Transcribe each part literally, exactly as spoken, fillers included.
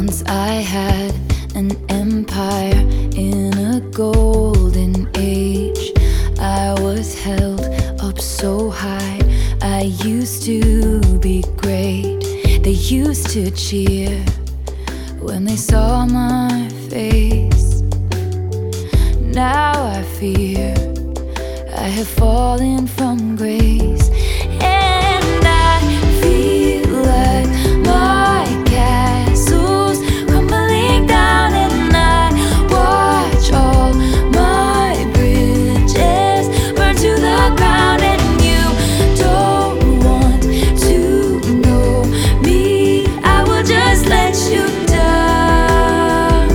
Once I had an empire in a golden age. I was held up so high, I used to be great. They used to cheer when they saw my face. Now I fear I have fallen from grace, and I feel like my castle's crumbling down, and I watch all my bridges burn to the ground. And you don't want to know me, I will just let you down.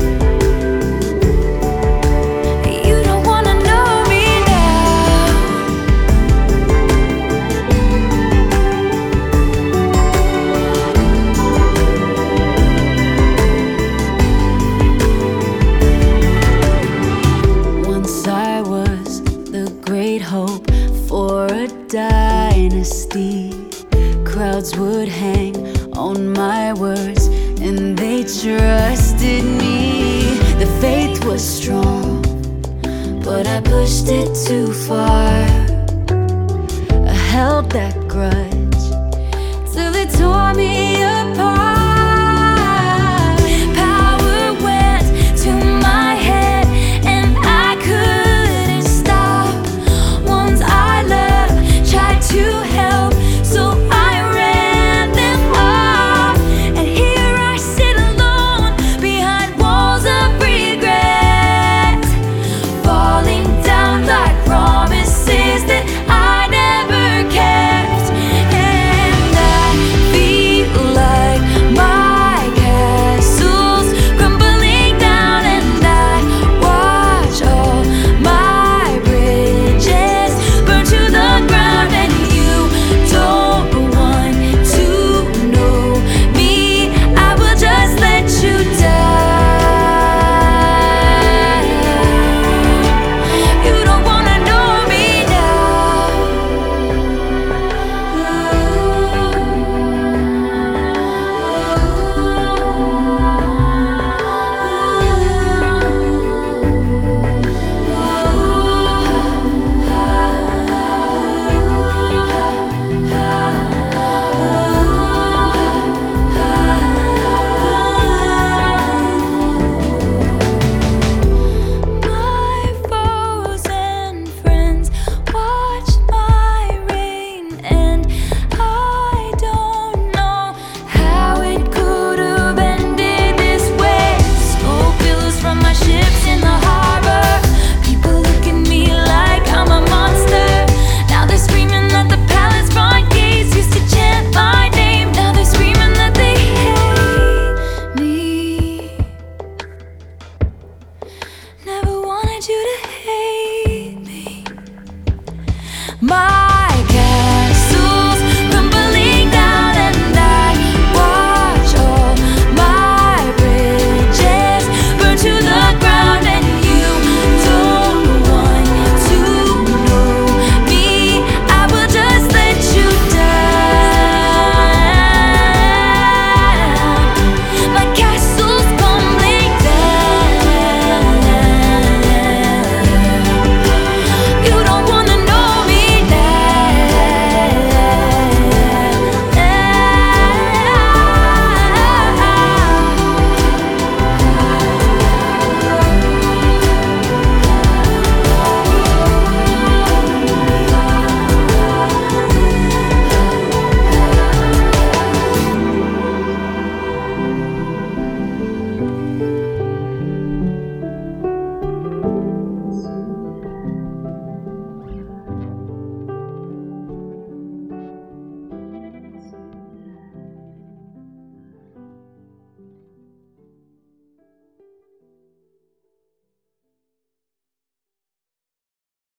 You don't wanna know me now. Once I was the great hope for a dynasty. Crowds would hang on my words, and they trusted me. The faith was strong, but I pushed it too far. I held back